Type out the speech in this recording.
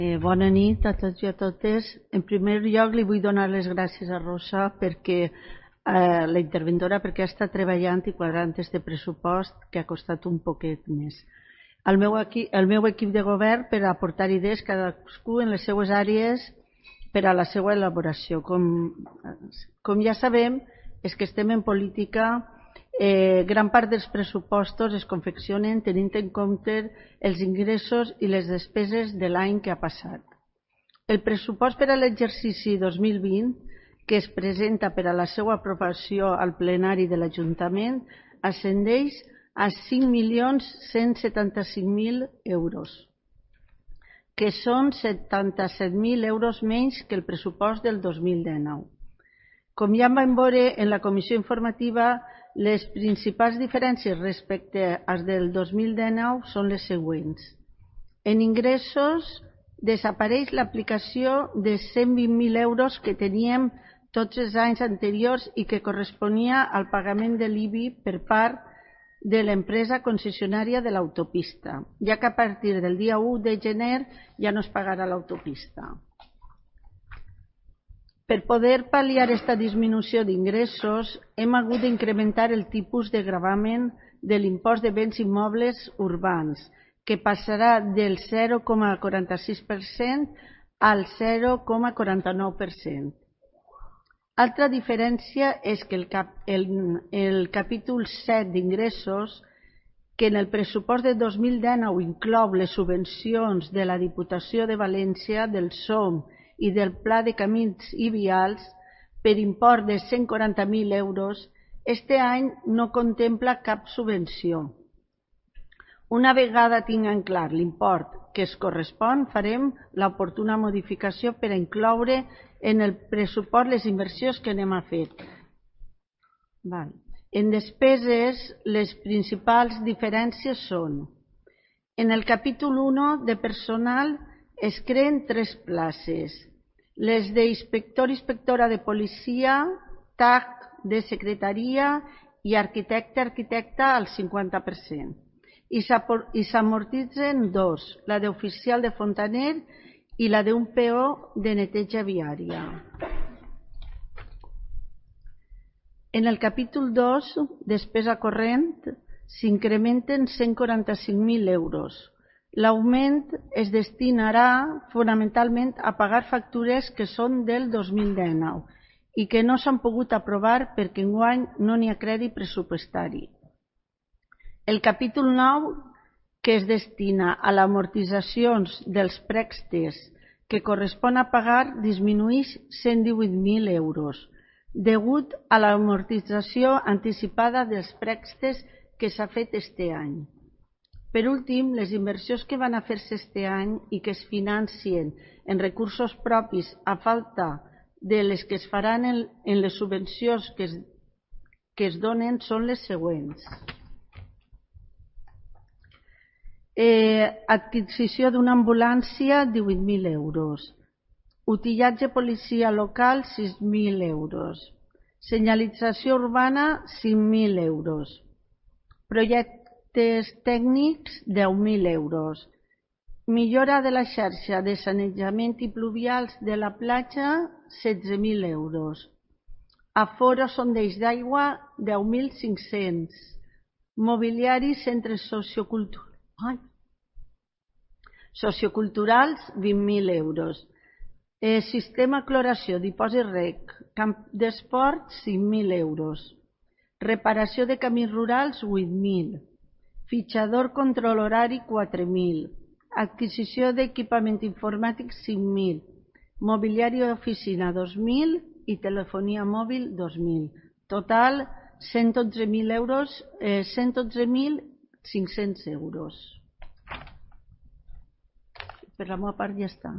Bona nit a tots i a totes. En primer lloc li vull donar les gràcies a Rosa perquè la interventora perquè ha estat treballant i quadrant este pressupost que ha costat un poquet més. El meu equip de govern per aportar idees cadascú en les seues àrees per a la seva elaboració. Com ja sabem, és que estem en política. Gran part dels pressupostos es confeccionen tenint en compte els ingressos i les despeses de l'any que ha passat. El pressupost per a l'exercici 2020, que es presenta per a la seva aprovació al plenari de l'Ajuntament, ascendeix a 5.175.000 euros, que són 77.000 euros menys que el pressupost del 2019. Com ja en vam veure en la comissió informativa, les principals diferències respecte als del 2019 són les següents. En ingressos desapareix l'aplicació de 120.000 euros que teníem tots els anys anteriors i que corresponia al pagament de l'IBI per part de l'empresa concessionària de l'autopista, ja que a partir del dia 1 de gener ja no es pagarà l'autopista. Per poder pal·liar aquesta disminució d'ingressos, hem hagut d'incrementar el tipus de gravamen de l'impost de béns immobles urbans, que passarà del 0,46% al 0,49%. Altra diferència és que el capítol 7 d'ingressos, que en el pressupost de 2019 inclou les subvencions de la Diputació de València, del SOM i del Pla de Camins i Vials per import de 140.000 euros, este any no contempla cap subvenció. Una vegada tinguem clar l'import que es correspon, farem l'oportuna modificació per a incloure en el pressupost les inversions que anem a fer. En despeses, les principals diferències són: en el capítol 1 de personal es creen 3 places, les d'inspector i inspectora de policia, TAC de secretaria i arquitecte-arquitecta al 50%. I s'amortitzen 2, la d'oficial de fontaner i la d'un PO de neteja viària. En el capítol 2, despesa corrent, s'incrementen 145.000 euros. L'augment es destinarà fonamentalment a pagar factures que són del 2019 i que no s'han pogut aprovar perquè enguany no n'hi ha crèdit pressupostari. El capítol 9, que es destina a les amortitzacions dels préstecs que correspon a pagar, disminueix 118.000 euros, degut a l'amortització anticipada dels préstecs que s'ha fet este any. Per últim, les inversions que van a fer-se este any i que es financien en recursos propis a falta de les que es faran en les subvencions que es donen són les següents. Adquisició d'una ambulància, 18.000 euros. Utillatge policia local, 6.000 euros. Senyalització urbana, 5.000 euros. Projectes tècnics, 10.000 euros. Millora de la xarxa de sanejament i pluvials de la platja, 16.000 euros. Aforo sondeig d'aigua, 10.500. Mobiliari, centres socioculturals, 20.000 euros. Sistema cloració, dipòsit rec, camp d'esport, 5.000 euros. Reparació de camins rurals, 8.000. Fitxador control horari, 4.000. Adquisició d'equipament informàtic, 5.000. Mobiliari d'oficina, 2.000 i telefonia mòbil, 2.000. Total, 111.500 euros. Per la meva part ja està.